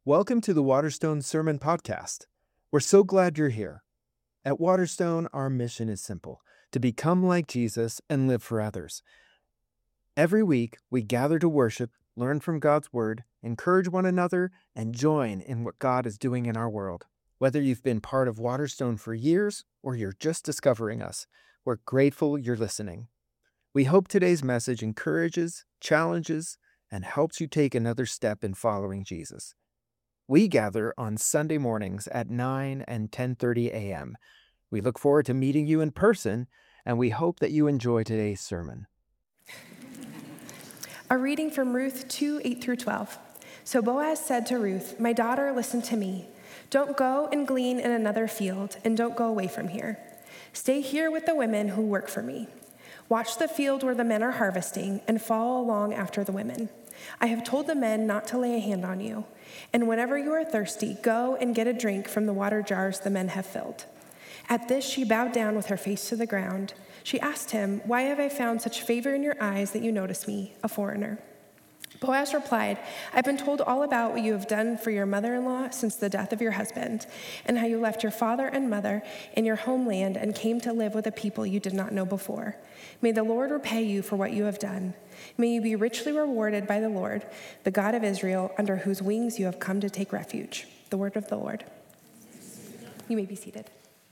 Welcome to the Waterstone Sermon Podcast. We're so glad you're here. At Waterstone, our mission is simple: to become like Jesus and live for others. Every week, we gather to worship, learn from God's Word, encourage one another, and join in what God is doing in our world. Whether you've been part of Waterstone for years or you're just discovering us, we're grateful you're listening. We hope today's message encourages, challenges, and helps you take another step in following Jesus. We gather on Sunday mornings at 9 and 10:30 a.m. We look forward to meeting you in person, and we hope that you enjoy today's sermon. A reading from Ruth 2, 8 through 12. So Boaz said to Ruth, "My daughter, listen to me. Don't go and glean in another field, and don't go away from here. Stay here with the women who work for me. Watch the field where the men are harvesting, and follow along after the women. I have told the men not to lay a hand on you. And whenever you are thirsty, go and get a drink from the water jars the men have filled." At this, she bowed down with her face to the ground. She asked him, "Why have I found such favor in your eyes that you notice me, a foreigner?" Boaz replied, "I've been told all about what you have done for your mother-in-law since the death of your husband, and how you left your father and mother in your homeland and came to live with a people you did not know before. May the Lord repay you for what you have done. May you be richly rewarded by the Lord, the God of Israel, under whose wings you have come to take refuge." The word of the Lord. You may be seated.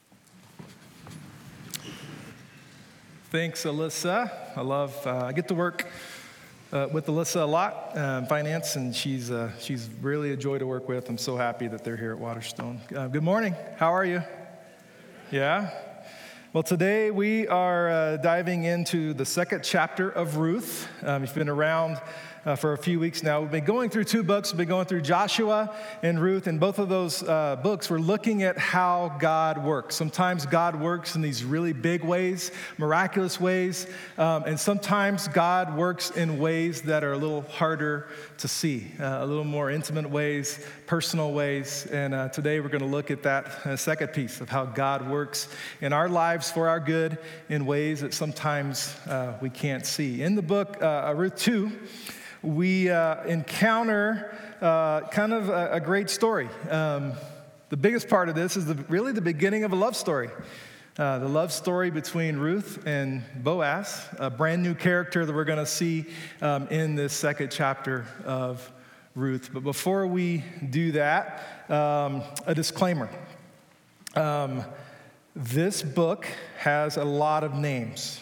Thanks, Alyssa. I get to work with Alyssa a lot, finance, and she's really a joy to work with. I'm so happy that they're here at Waterstone. Good morning. How are you? Yeah? Well, today we are diving into the second chapter of Ruth. If you've been around for a few weeks now, we've been going through two books. We've been going through Joshua and Ruth. In both of those books, we're looking at how God works. Sometimes God works in these really big ways, miraculous ways, and sometimes God works in ways that are a little harder to see, a little more intimate ways, personal ways. And today we're going to look at that second piece of how God works in our lives for our good in ways that sometimes we can't see. In the book, Ruth 2, we encounter kind of a great story. The biggest part of this is really the beginning of a love story. The love story between Ruth and Boaz, a brand new character that we're going to see in this second chapter of Ruth. But before we do that, a disclaimer. This book has a lot of names.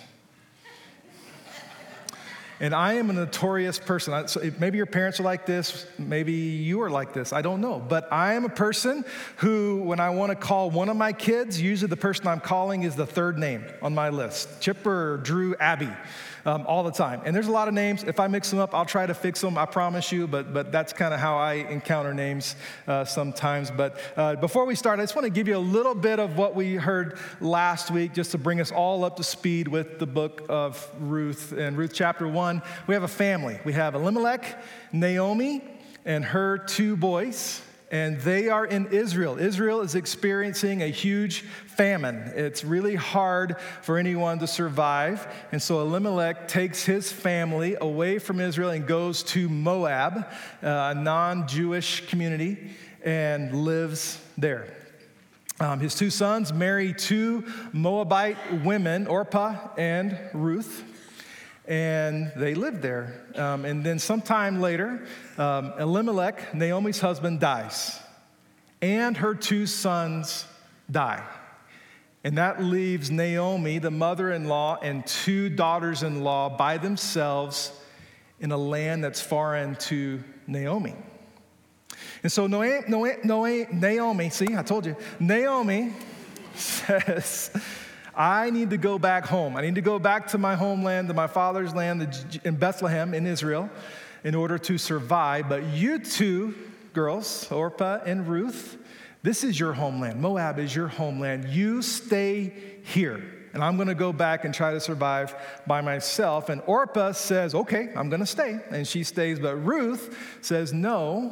And I am a notorious person. So maybe your parents are like this. Maybe you are like this. I don't know. But I am a person who, when I want to call one of my kids, usually the person I'm calling is the third name on my list. Chipper, Drew, Abby, all the time. And there's a lot of names. If I mix them up, I'll try to fix them, I promise you. But that's kind of how I encounter names sometimes. But before we start, I just want to give you a little bit of what we heard last week, just to bring us all up to speed with the book of Ruth. In Ruth chapter 1, we have a family. We have Elimelech, Naomi, and her two boys, and they are in Israel. Israel is experiencing a huge famine. It's really hard for anyone to survive, and so Elimelech takes his family away from Israel and goes to Moab, a non-Jewish community, and lives there. His two sons marry two Moabite women, Orpah and Ruth, and they lived there. And then sometime later, Elimelech, Naomi's husband, dies. And her two sons die. And that leaves Naomi, the mother-in-law, and two daughters-in-law by themselves in a land that's foreign to Naomi. And so Naomi, see, I told you, Naomi says, I need to go back home. I need to go back to my homeland, to my father's land in Bethlehem in Israel in order to survive. But you two girls, Orpah and Ruth, this is your homeland. Moab is your homeland. You stay here. And I'm going to go back and try to survive by myself. And Orpah says, okay, I'm going to stay. And she stays. But Ruth says, no,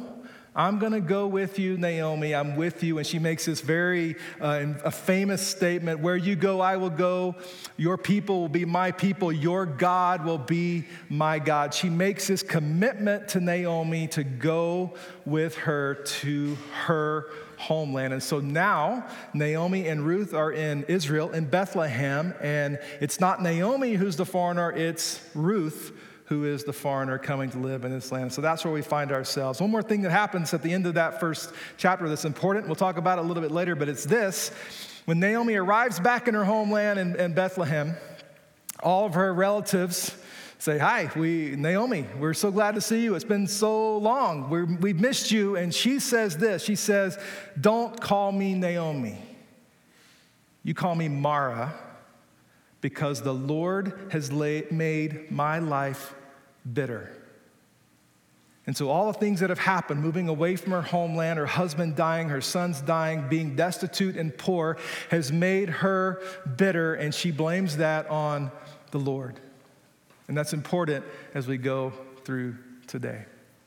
I'm going to go with you, Naomi. I'm with you. And she makes this very a famous statement, where you go, I will go. Your people will be my people. Your God will be my God. She makes this commitment to Naomi to go with her to her homeland. And so now Naomi and Ruth are in Israel, in Bethlehem. And it's not Naomi who's the foreigner, it's Ruth who is the foreigner coming to live in this land. So that's where we find ourselves. One more thing that happens at the end of that first chapter that's important. We'll talk about it a little bit later, but it's this. When Naomi arrives back in her homeland in Bethlehem, all of her relatives say, hi, Naomi, we're so glad to see you. It's been so long. We've missed you. And she says this. She says, don't call me Naomi. You call me Mara, because the Lord has made my life bitter. And so all the things that have happened, moving away from her homeland, her husband dying, her sons dying, being destitute and poor, has made her bitter, and she blames that on the Lord. And that's important as we go through today.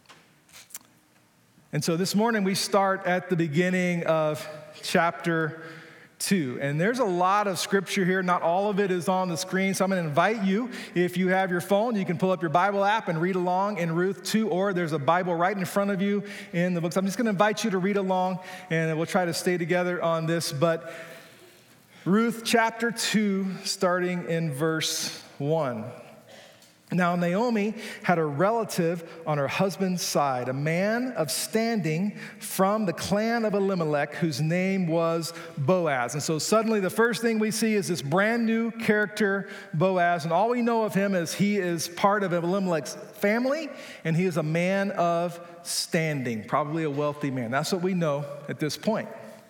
And so this morning we start at the beginning of chapter 2. And there's a lot of scripture here. Not all of it is on the screen. So I'm going to invite you, if you have your phone, you can pull up your Bible app and read along in Ruth 2, or there's a Bible right in front of you in the books. I'm just going to invite you to read along, and we'll try to stay together on this. But Ruth chapter 2, starting in verse 1. Now Naomi had a relative on her husband's side, a man of standing from the clan of Elimelech, whose name was Boaz. And so suddenly the first thing we see is this brand new character, Boaz. And all we know of him is he is part of Elimelech's family, and he is a man of standing, probably a wealthy man. That's what we know at this point.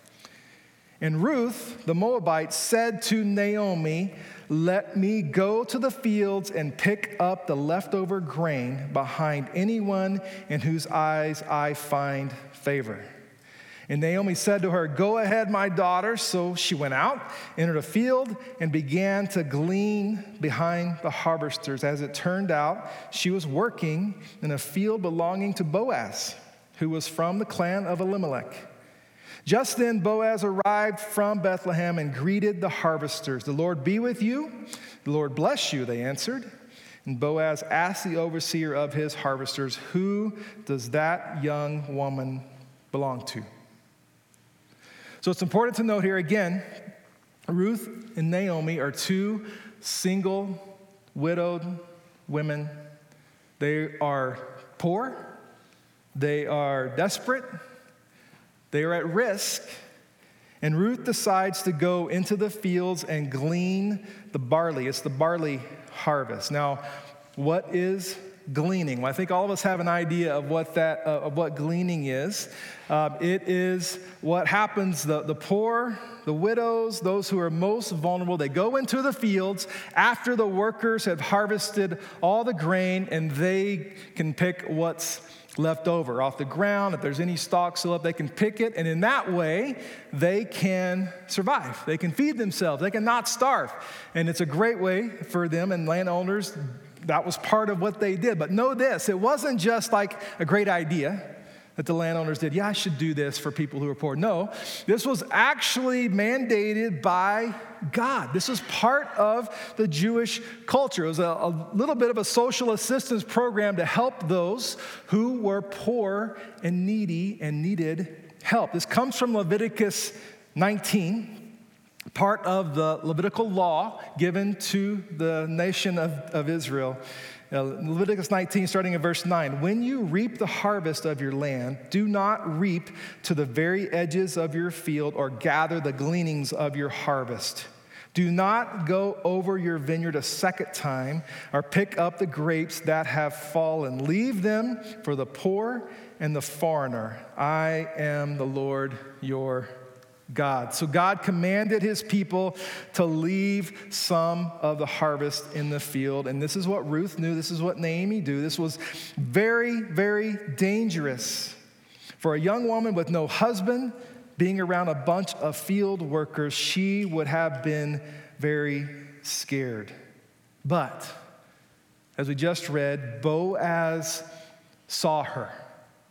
And Ruth, the Moabite, said to Naomi, let me go to the fields and pick up the leftover grain behind anyone in whose eyes I find favor. And Naomi said to her, go ahead, my daughter. So she went out, entered a field, and began to glean behind the harvesters. As it turned out, she was working in a field belonging to Boaz, who was from the clan of Elimelech. Just then Boaz arrived from Bethlehem and greeted the harvesters. The Lord be with you. The Lord bless you, they answered. And Boaz asked the overseer of his harvesters, who does that young woman belong to? So it's important to note here again, Ruth and Naomi are two single, widowed women. They are poor. They are desperate. They are at risk, and Ruth decides to go into the fields and glean the barley. It's the barley harvest. Now, what is gleaning? Well, I think all of us have an idea of what gleaning is. It is what happens, the poor, the widows, those who are most vulnerable, they go into the fields after the workers have harvested all the grain, and they can pick what's left over off the ground. If there's any stalks still up, they can pick it, and in that way, they can survive. They can feed themselves. They can not starve, and it's a great way for them, and landowners, that was part of what they did. But know this, it wasn't just like a great idea that the landowners did. Yeah, I should do this for people who are poor. No, this was actually mandated by God. This was part of the Jewish culture. It was a little bit of a social assistance program to help those who were poor and needy and needed help. This comes from Leviticus 19, part of the Levitical law given to the nation of Israel. Leviticus 19, starting in verse 9. When you reap the harvest of your land, do not reap to the very edges of your field or gather the gleanings of your harvest. Do not go over your vineyard a second time or pick up the grapes that have fallen. Leave them for the poor and the foreigner. I am the Lord your God. So God commanded his people to leave some of the harvest in the field. And this is what Ruth knew. This is what Naomi knew. This was very, very dangerous for a young woman with no husband being around a bunch of field workers. She would have been very scared. But as we just read, Boaz saw her.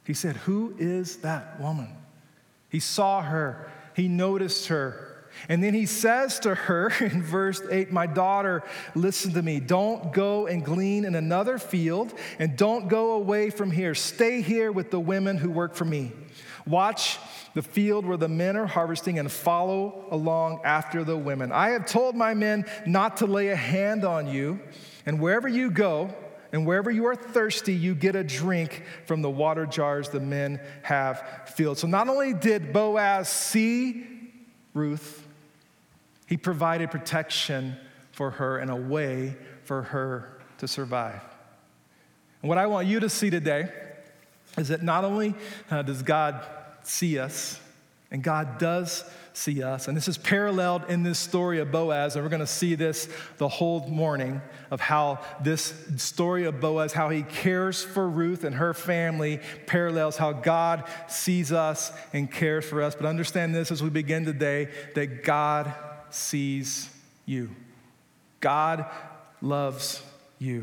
He said, who is that woman? He saw her. He noticed her. And then he says to her in verse 8, my daughter, listen to me. Don't go and glean in another field, and don't go away from here. Stay here with the women who work for me. Watch the field where the men are harvesting and follow along after the women. I have told my men not to lay a hand on you, and wherever you go and wherever you are thirsty, you get a drink from the water jars the men have filled. So not only did Boaz see Ruth, he provided protection for her and a way for her to survive. And what I want you to see today is that not only does God see us, and God does see us, and this is paralleled in this story of Boaz, and we're going to see this the whole morning of how this story of Boaz, how he cares for Ruth and her family, parallels how God sees us and cares for us. But understand this as we begin today, that God sees you. God loves you.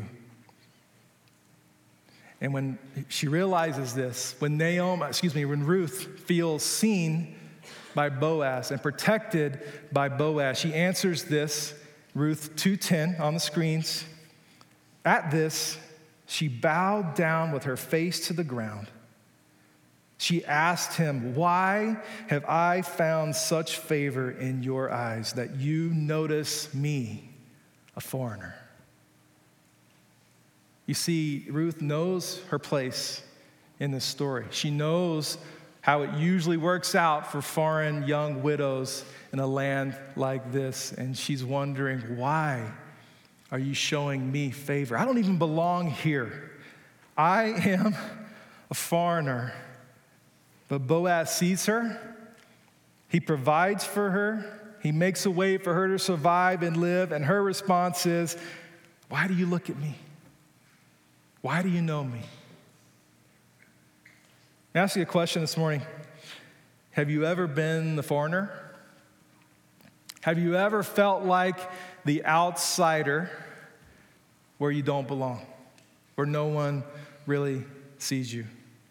And when she realizes this, when Ruth feels seen by Boaz and protected by Boaz, she answers this, Ruth 2:10 on the screens. At this, she bowed down with her face to the ground. She asked him, why have I found such favor in your eyes that you notice me, a foreigner? You see, Ruth knows her place in this story. She knows how it usually works out for foreign young widows in a land like this. And she's wondering, why are you showing me favor? I don't even belong here. I am a foreigner. But Boaz sees her. He provides for her. He makes a way for her to survive and live. And her response is, why do you look at me? Why do you know me? Let me ask you a question this morning. Have you ever been the foreigner? Have you ever felt like the outsider where you don't belong, where no one really sees you?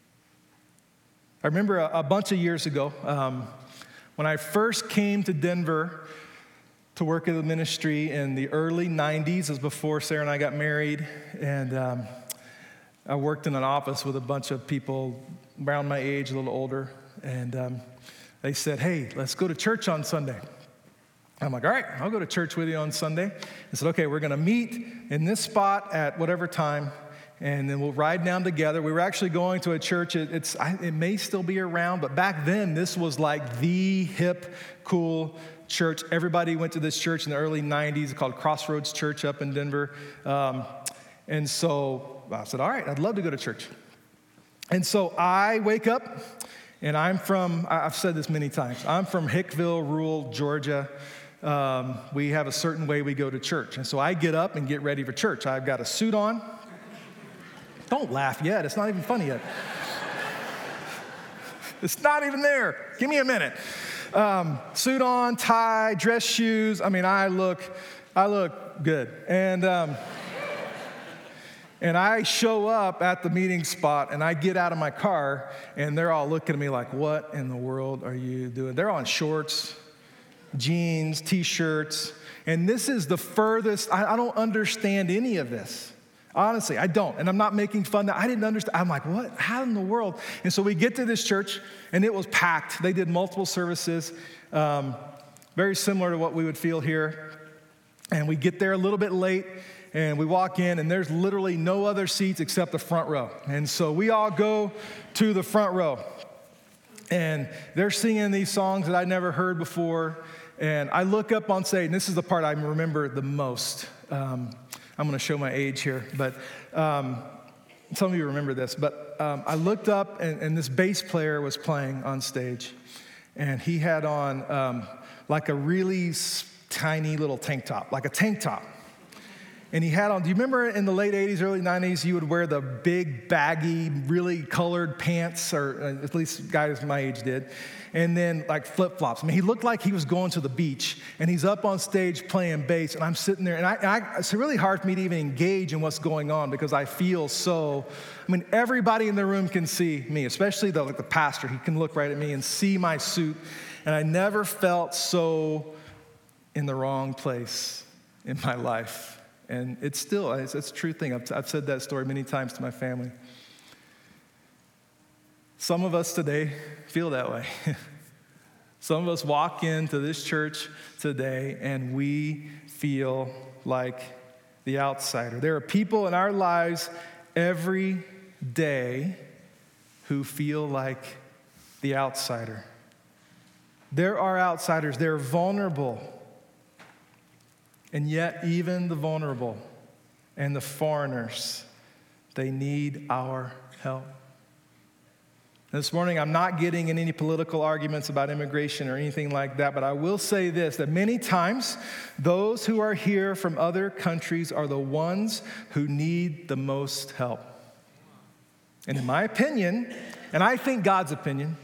I remember a bunch of years ago, when I first came to Denver to work in the ministry in the early 90s, it was before Sarah and I got married, and I worked in an office with a bunch of people around my age, a little older, and they said, hey, let's go to church on Sunday. I'm like, all right, I'll go to church with you on Sunday. I said, okay, we're going to meet in this spot at whatever time, and then we'll ride down together. We were actually going to a church. It may still be around, but back then, this was like the hip, cool church. Everybody went to this church in the early 90s called Crossroads Church up in Denver. And so I said, all right, I'd love to go to church. And so I wake up, and I've said this many times, I'm from Hickville, rural Georgia. We have a certain way we go to church. And so I get up and get ready for church. I've got a suit on. Don't laugh yet. It's not even funny yet. It's not even there. Give me a minute. Suit on, tie, dress shoes. I mean, I look good. And I show up at the meeting spot, and I get out of my car, and they're all looking at me like, what in the world are you doing? They're on shorts, jeans, T-shirts, and this is the furthest. I don't understand any of this. Honestly, I don't, and I'm not making fun. I didn't understand. I'm like, what? How in the world? And so we get to this church, and it was packed. They did multiple services, very similar to what we would feel here. And we get there a little bit late, and we walk in, and there's literally no other seats except the front row. And so we all go to the front row, and they're singing these songs that I'd never heard before. And I look up on stage, and this is the part I remember the most. I'm going to show my age here, but some of you remember this. But I looked up, and this bass player was playing on stage, and he had on like a really tiny little tank top, like a tank top. And he had on, do you remember in the late 80s, early 90s, you would wear the big, baggy, really colored pants, or at least guys my age did, and then like flip-flops. I mean, he looked like he was going to the beach, and he's up on stage playing bass, and I'm sitting there, and it's really hard for me to even engage in what's going on because I feel so, I mean, everybody in the room can see me, especially the pastor. He can look right at me and see my suit, and I never felt so in the wrong place in my life. And it's a true thing. I've said that story many times to my family. Some of us today feel that way. Some of us walk into this church today and we feel like the outsider. There are people in our lives every day who feel like the outsider. There are outsiders. They're vulnerable. And yet, even the vulnerable and the foreigners, they need our help. This morning, I'm not getting in any political arguments about immigration or anything like that, but I will say this, that many times, those who are here from other countries are the ones who need the most help. And in my opinion, and I think God's opinion,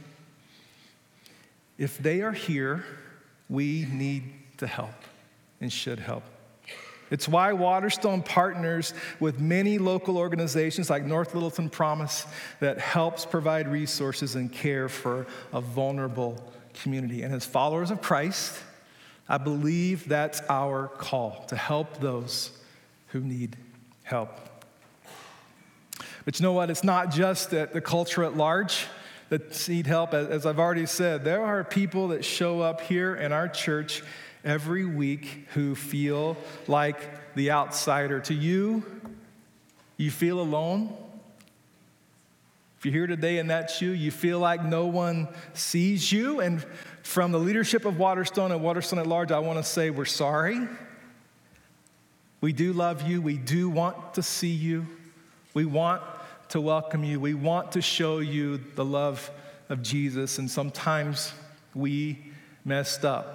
if they are here, we need to help. And should help. It's why Waterstone partners with many local organizations like North Littleton Promise that helps provide resources and care for a vulnerable community. And as followers of Christ, I believe that's our call, to help those who need help. But you know what? It's not just that the culture at large that need help. As I've already said, there are people that show up here in our church every week who feel like the outsider. To you, you feel alone. If you're here today and that's you, you feel like no one sees you. And from the leadership of Waterstone and Waterstone at large, I want to say we're sorry. We do love you. We do want to see you. We want to welcome you. We want to show you the love of Jesus. And sometimes we messed up.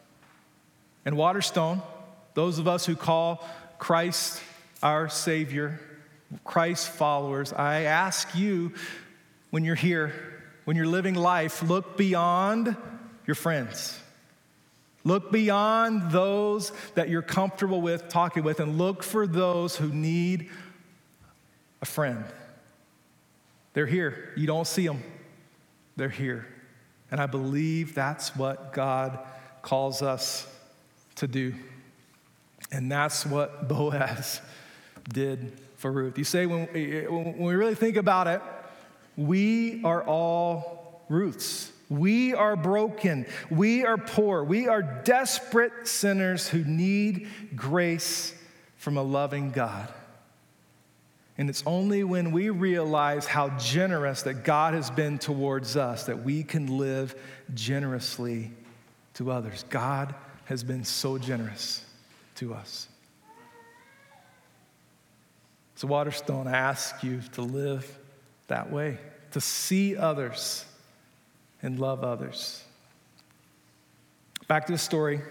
And Waterstone, those of us who call Christ our Savior, Christ followers, I ask you, when you're here, when you're living life, look beyond your friends. Look beyond those that you're comfortable with, talking with, and look for those who need a friend. They're here. You don't see them. They're here. And I believe that's what God calls us to do. And that's what Boaz did for Ruth. You say, when we really think about it, we are all Ruths. We are broken. We are poor. We are desperate sinners who need grace from a loving God. And it's only when we realize how generous that God has been towards us that we can live generously to others. God has been so generous to us. So Waterstone, I ask you to live that way, to see others and love others. Back to the story.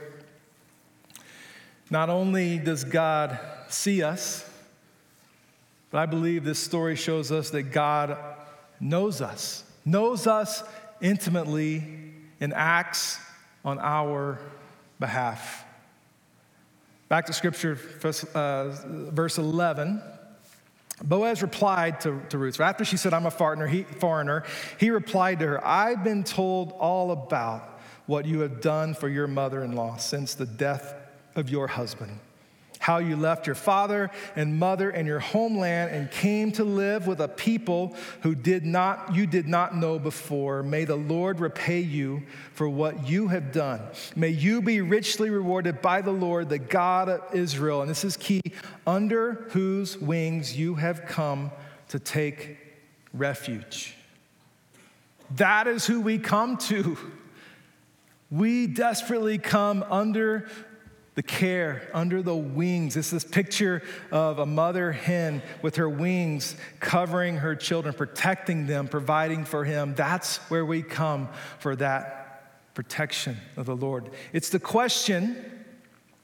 Not only does God see us, but I believe this story shows us that God knows us intimately and acts on our behalf. Back to scripture, verse 11. Boaz replied to Ruth. After she said, I'm a foreigner, he replied to her, I've been told all about what you have done for your mother-in-law since the death of your husband. How you left your father and mother and your homeland and came to live with a people who you did not know before. May the Lord repay you for what you have done. May you be richly rewarded by the Lord, the God of Israel. And this is key, under whose wings you have come to take refuge. That is who we come to. We desperately come under the care, under the wings. It's this picture of a mother hen with her wings covering her children, protecting them, providing for him. That's where we come for that protection of the Lord. It's the question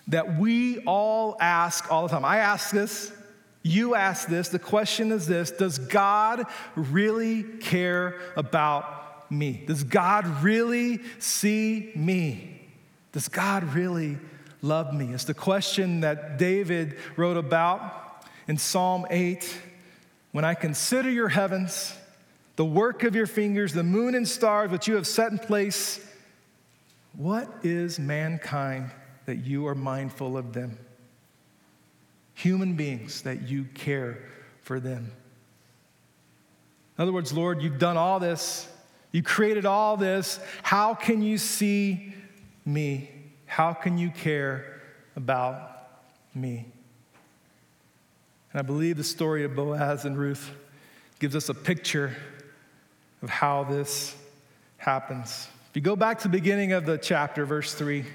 that we all ask all the time. I ask this, you ask this. The question is this: does God really care about me? Does God really see me? Does God really love me? It's the question that David wrote about in Psalm 8. When I consider your heavens, the work of your fingers, the moon and stars which you have set in place, what is mankind that you are mindful of them? Human beings, that you care for them. In other words, Lord, you've done all this. You created all this. How can you see me? How can you care about me? And I believe the story of Boaz and Ruth gives us a picture of how this happens. If you go back to the beginning of the chapter, verse 3,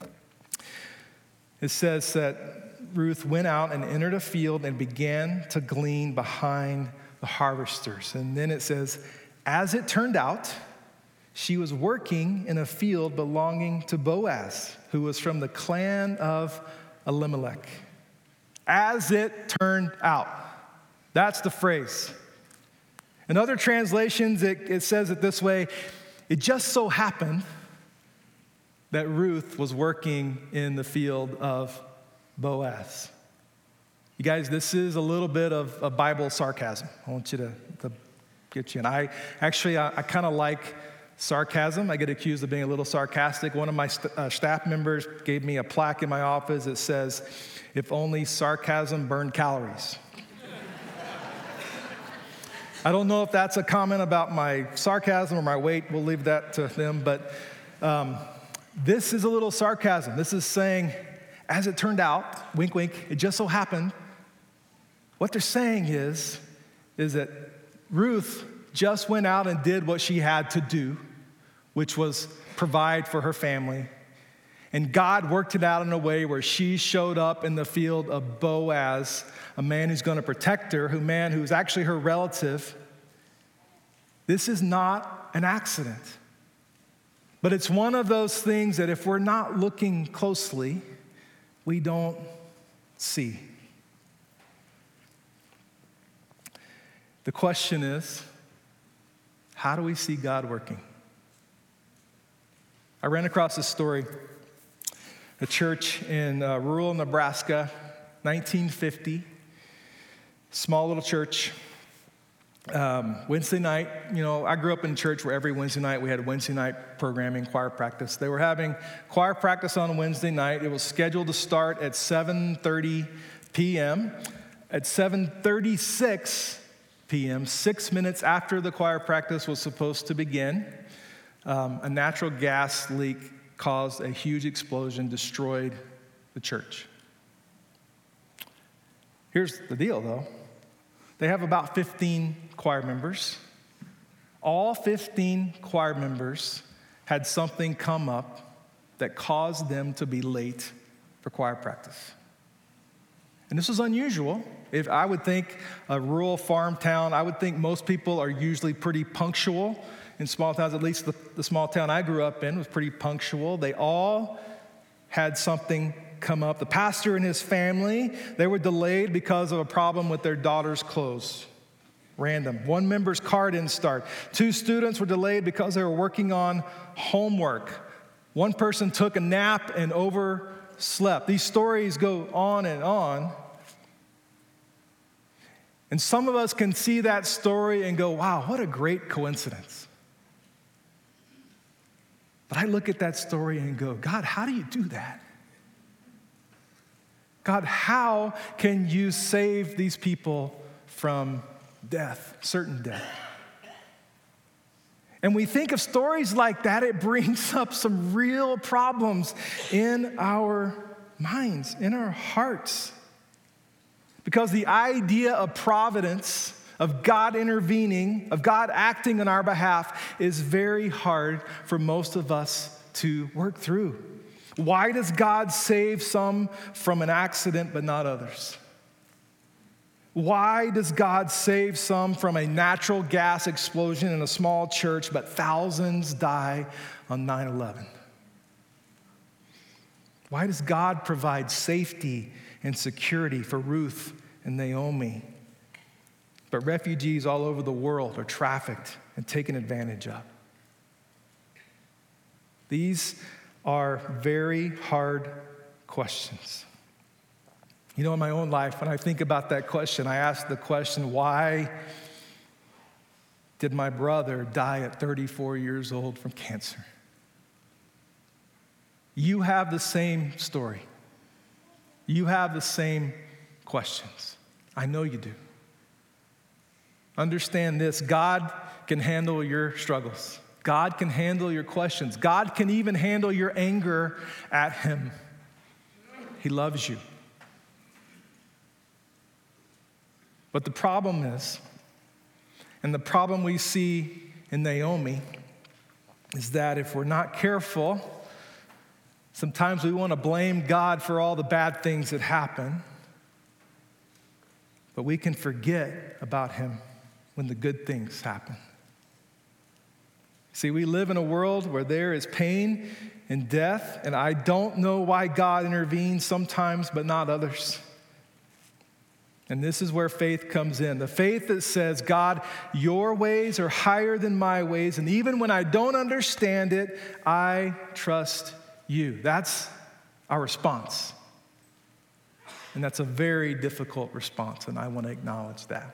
it says that Ruth went out and entered a field and began to glean behind the harvesters. And then it says, as it turned out, she was working in a field belonging to Boaz, who was from the clan of Elimelech. As it turned out. That's the phrase. In other translations, it says it this way: it just so happened that Ruth was working in the field of Boaz. You guys, this is a little bit of a Bible sarcasm. I want you to get you in. I kind of like sarcasm. I get accused of being a little sarcastic. One of my staff members gave me a plaque in my office that says, "If only sarcasm burned calories." I don't know if that's a comment about my sarcasm or my weight. We'll leave that to them. But this is a little sarcasm. This is saying, as it turned out, wink, wink, it just so happened. What they're saying is that Ruth just went out and did what she had to do, which was provide for her family. And God worked it out in a way where she showed up in the field of Boaz, a man who's going to protect her, a man who's actually her relative. This is not an accident. But it's one of those things that if we're not looking closely, we don't see. The question is, how do we see God working? I ran across this story. A church in rural Nebraska, 1950, small little church. Wednesday night, I grew up in church where every Wednesday night we had Wednesday night programming, choir practice. They were having choir practice on Wednesday night. It was scheduled to start at 7:30 p.m. At 7:36 p.m., 6 minutes after the choir practice was supposed to begin, a natural gas leak caused a huge explosion, destroyed the church. Here's the deal, though. They have about 15 choir members. All 15 choir members had something come up that caused them to be late for choir practice. And this is unusual. If I would think a rural farm town, I would think most people are usually pretty punctual. In small towns, at least the small town I grew up in was pretty punctual. They all had something come up. The pastor and his family, they were delayed because of a problem with their daughter's clothes. Random. One member's car didn't start. 2 students were delayed because they were working on homework. One person took a nap and overslept. These stories go on and on. And some of us can see that story and go, wow, what a great coincidence. But I look at that story and go, God, how do you do that? God, how can you save these people from death, certain death? And we think of stories like that, it brings up some real problems in our minds, in our hearts. Because the idea of providence, of God intervening, of God acting on our behalf is very hard for most of us to work through. Why does God save some from an accident but not others? Why does God save some from a natural gas explosion in a small church but thousands die on 9/11? Why does God provide safety and security for Ruth and Naomi? But refugees all over the world are trafficked and taken advantage of. These are very hard questions. You know, in my own life, when I think about that question, I ask the question, why did my brother die at 34 years old from cancer? You have the same story. You have the same questions. I know you do. Understand this, God can handle your struggles. God can handle your questions. God can even handle your anger at him. He loves you. But the problem is, and the problem we see in Naomi, is that if we're not careful, sometimes we want to blame God for all the bad things that happen, but we can forget about him when the good things happen. See, we live in a world where there is pain and death, and I don't know why God intervenes sometimes, but not others. And this is where faith comes in. The faith that says, God, your ways are higher than my ways, and even when I don't understand it, I trust you. That's our response. And that's a very difficult response, and I want to acknowledge that.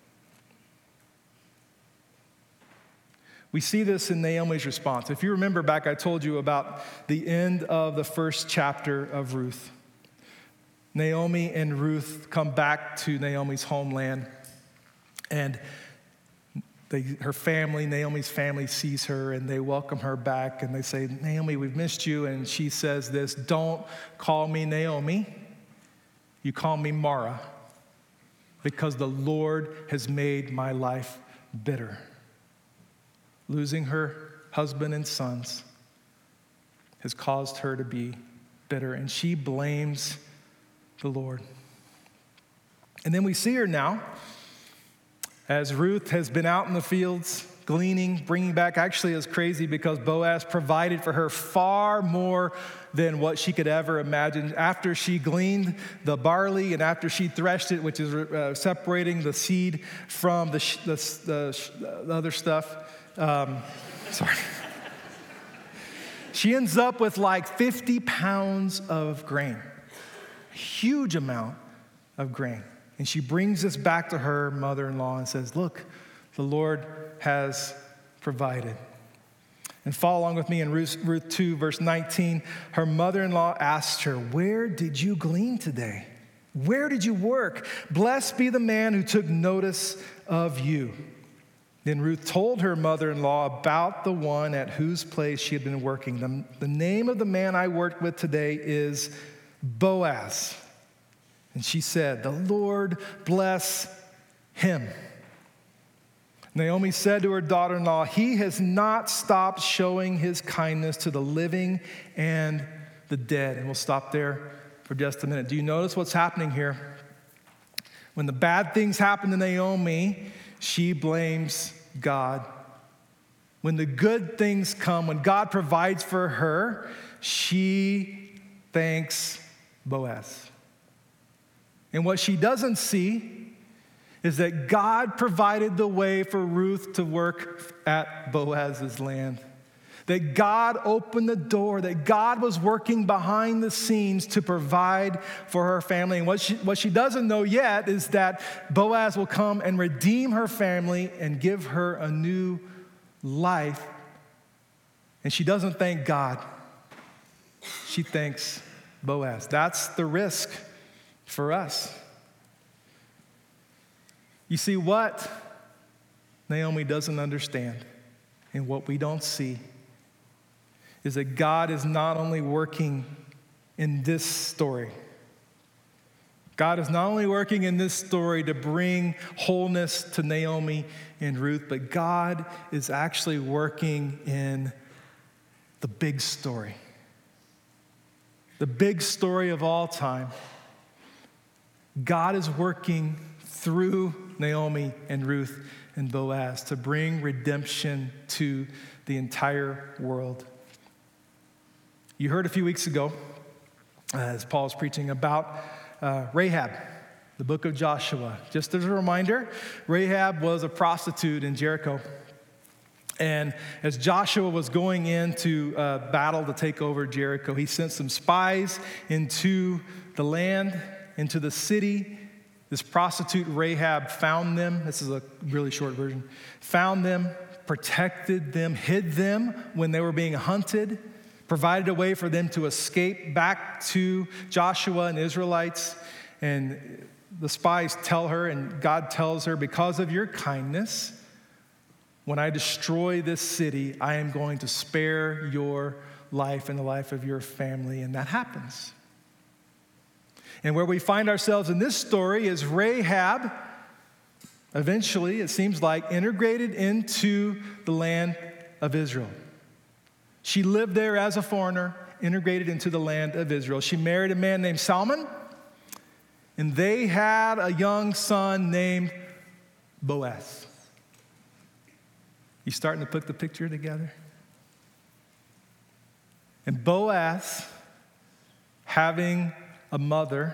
We see this in Naomi's response. If you remember back, I told you about the end of the first chapter of Ruth. Naomi and Ruth come back to Naomi's homeland, and her family, Naomi's family, sees her, and they welcome her back, and they say, Naomi, we've missed you. And she says this, don't call me Naomi, you call me Mara, because the Lord has made my life bitter. Losing her husband and sons has caused her to be bitter, and she blames the Lord. And then we see her now as Ruth has been out in the fields gleaning, bringing back. Actually, it's crazy because Boaz provided for her far more than what she could ever imagine. After she gleaned the barley and after she threshed it, which is separating the seed from the other stuff, she ends up with like 50 pounds of grain, a huge amount of grain. And she brings this back to her mother-in-law and says, look, the Lord has provided. And follow along with me in Ruth 2, verse 19. Her mother-in-law asked her, where did you glean today? Where did you work? Blessed be the man who took notice of you. Then Ruth told her mother-in-law about the one at whose place she had been working. The name of the man I worked with today is Boaz. And she said, the Lord bless him. Naomi said to her daughter-in-law, he has not stopped showing his kindness to the living and the dead. And we'll stop there for just a minute. Do you notice what's happening here? When the bad things happen to Naomi, she blames God. When the good things come, when God provides for her, she thanks Boaz. And what she doesn't see is that God provided the way for Ruth to work at Boaz's land. That God opened the door, that God was working behind the scenes to provide for her family. And what she doesn't know yet is that Boaz will come and redeem her family and give her a new life. And she doesn't thank God. She thanks Boaz. That's the risk for us. You see, what Naomi doesn't understand and what we don't see is that God is not only working in this story. God is not only working in this story to bring wholeness to Naomi and Ruth, but God is actually working in the big story. The big story of all time. God is working through Naomi and Ruth and Boaz to bring redemption to the entire world. You heard a few weeks ago as Paul's preaching about Rahab, the book of Joshua. Just as a reminder, Rahab was a prostitute in Jericho. And as Joshua was going into battle to take over Jericho, he sent some spies into the land, into the city. This prostitute Rahab found them. This is a really short version. Found them, protected them, hid them when they were being hunted, provided a way for them to escape back to Joshua and Israelites. And the spies tell her, and God tells her, because of your kindness, when I destroy this city, I am going to spare your life and the life of your family. And that happens. And where we find ourselves in this story is Rahab, eventually, it seems like, integrated into the land of Israel. She lived there as a foreigner, integrated into the land of Israel. She married a man named Salmon, and they had a young son named Boaz. You starting to put the picture together? And Boaz, having a mother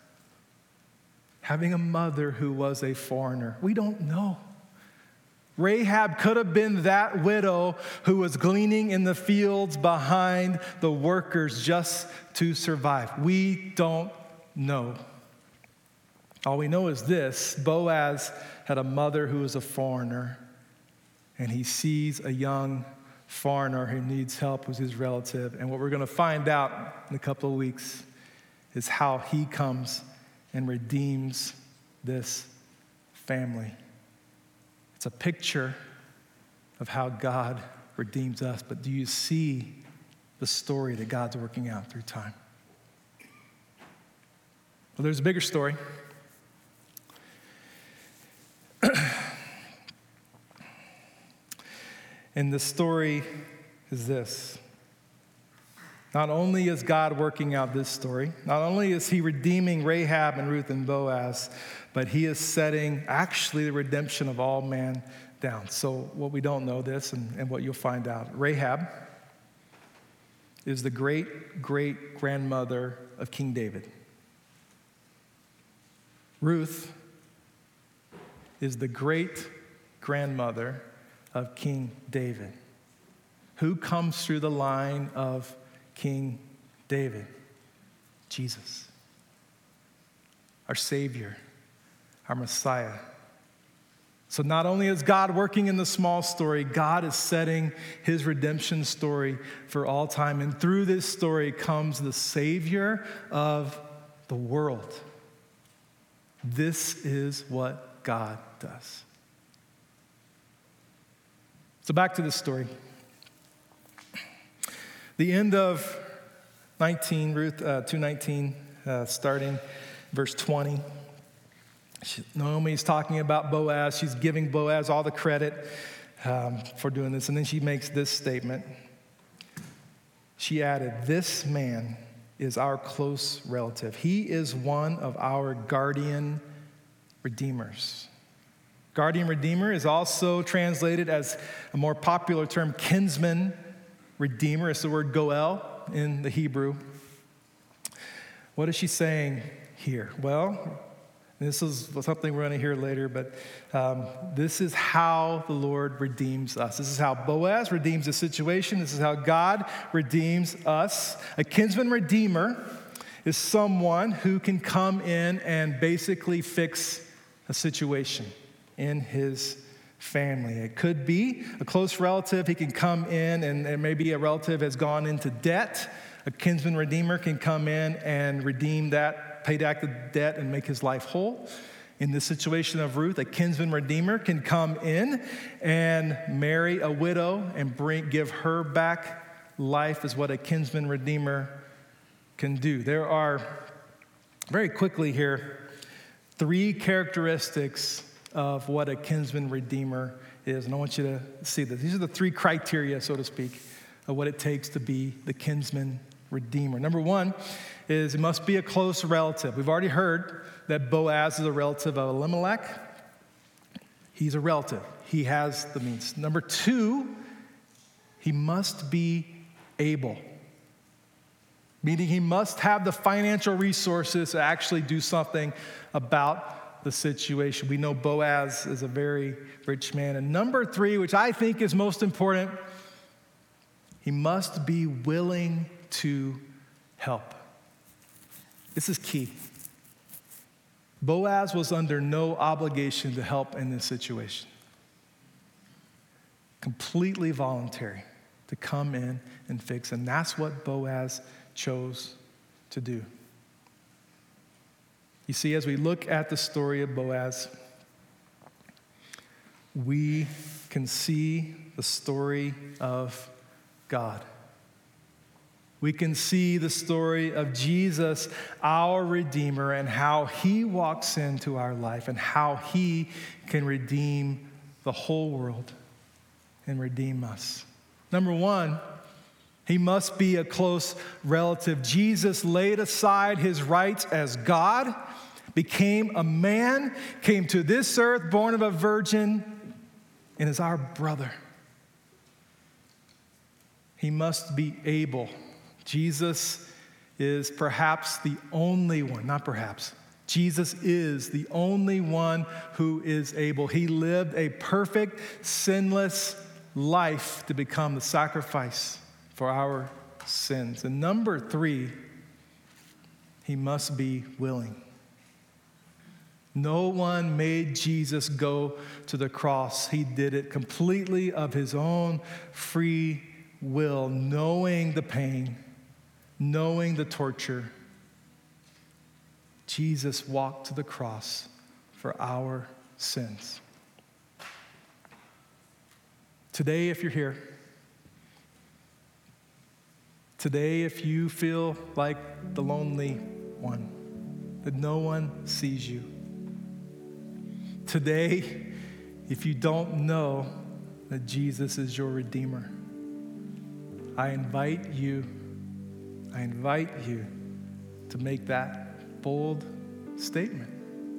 who was a foreigner. We don't know. Rahab could have been that widow who was gleaning in the fields behind the workers just to survive. We don't know. All we know is this: Boaz had a mother who was a foreigner, and he sees a young foreigner who needs help, who's his relative. And what we're going to find out in a couple of weeks is how he comes and redeems this family. It's a picture of how God redeems us. But do you see the story that God's working out through time? Well, there's a bigger story. And the story is this. Not only is God working out this story, not only is he redeeming Rahab and Ruth and Boaz, but he is setting actually the redemption of all man down. So what we don't know this and what you'll find out. Rahab is the great-great-grandmother of King David. Ruth is the great-grandmother of King David. Who comes through the line of King David? Jesus, our Savior, our Messiah. So not only is God working in the small story, God is setting his redemption story for all time. And through this story comes the Savior of the world. This is what God does. So back to this story. The end of Ruth 2:19, starting verse 20. Naomi's talking about Boaz. She's giving Boaz all the credit for doing this. And then she makes this statement. She added, "This man is our close relative. He is one of our guardian redeemers." Guardian redeemer is also translated as a more popular term, kinsman redeemer. It's the word goel in the Hebrew. What is she saying here? Well, this is something we're going to hear later, but this is how the Lord redeems us. This is how Boaz redeems the situation. This is how God redeems us. A kinsman redeemer is someone who can come in and basically fix a situation in his family. It could be a close relative. He can come in and maybe a relative has gone into debt. A kinsman redeemer can come in and redeem that, pay back the debt and make his life whole. In the situation of Ruth, a kinsman redeemer can come in and marry a widow and give her back life, is what a kinsman redeemer can do. There are, very quickly here, 3 characteristics of what a kinsman redeemer is. And I want you to see this. These are the 3 criteria, so to speak, of what it takes to be the kinsman redeemer. Number 1 is it must be a close relative. We've already heard that Boaz is a relative of Elimelech. He's a relative. He has the means. Number 2, he must be able. meaning he must have the financial resources to actually do something about the situation. We know Boaz is a very rich man. And number 3, which I think is most important, he must be willing to help. This is key. Boaz was under no obligation to help in this situation. Completely voluntary to come in and fix. And that's what Boaz chose to do. You see, as we look at the story of Boaz, we can see the story of God. We can see the story of Jesus, our Redeemer, and how he walks into our life and how he can redeem the whole world and redeem us. Number 1, he must be a close relative. Jesus laid aside his rights as God, became a man, came to this earth, born of a virgin, and is our brother. He must be able. Jesus is perhaps the only one, not perhaps. Jesus is the only one who is able. He lived a perfect, sinless life to become the sacrifice for our sins. And number 3, he must be willing. No one made Jesus go to the cross. He did it completely of his own free will, knowing the pain, knowing the torture. Jesus walked to the cross for our sins. Today, if you're here, today, if you feel like the lonely one, that no one sees you, today, if you don't know that Jesus is your Redeemer, I invite you to make that bold statement.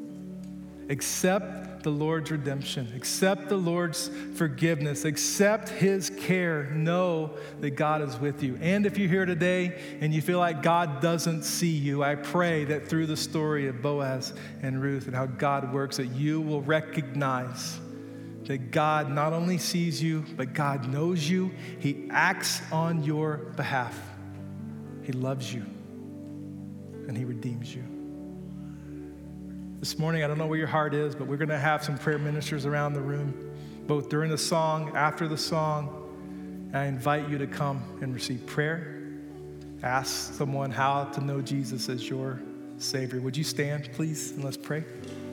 Accept the Lord's redemption. Accept the Lord's forgiveness. Accept his care. Know that God is with you. And if you're here today and you feel like God doesn't see you, I pray that through the story of Boaz and Ruth and how God works, that you will recognize that God not only sees you, but God knows you. He acts on your behalf. He loves you, and he redeems you. This morning, I don't know where your heart is, but we're going to have some prayer ministers around the room, both during the song, after the song. I invite you to come and receive prayer. Ask someone how to know Jesus as your Savior. Would you stand, please, and let's pray.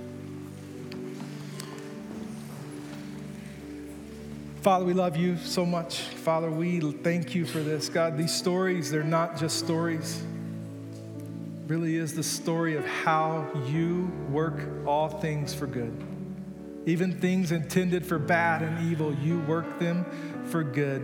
Father, we love you so much. Father, we thank you for this. God, these stories, they're not just stories. It really is the story of how you work all things for good. Even things intended for bad and evil, you work them for good.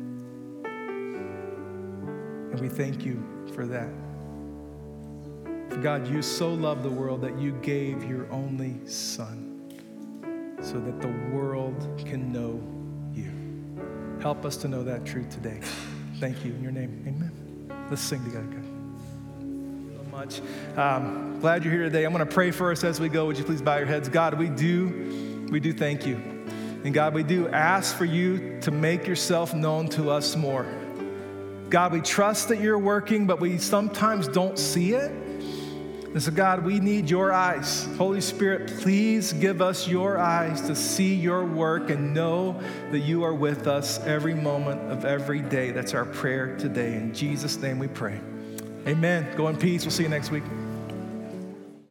And we thank you for that. For God, you so loved the world that you gave your only Son so that the world can know you. Help us to know that truth today. Thank you in your name. Amen. Let's sing together, God. So much. Glad you're here today. I'm going to pray for us as we go. Would you please bow your heads? God, we do thank you. And God, we do ask for you to make yourself known to us more. God, we trust that you're working, but we sometimes don't see it. And so, God, we need your eyes. Holy Spirit, please give us your eyes to see your work and know that you are with us every moment of every day. That's our prayer today. In Jesus' name we pray. Amen. Go in peace. We'll see you next week.